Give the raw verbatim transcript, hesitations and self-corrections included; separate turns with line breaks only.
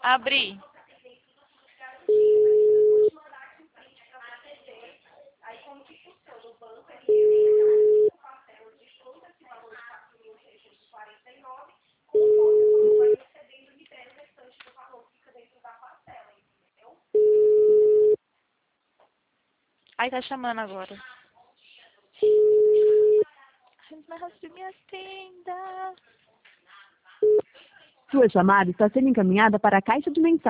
Abrir. Aí tá chamando agora. Mas me atenda.
Sua chamada está sendo encaminhada para a caixa de mensagens.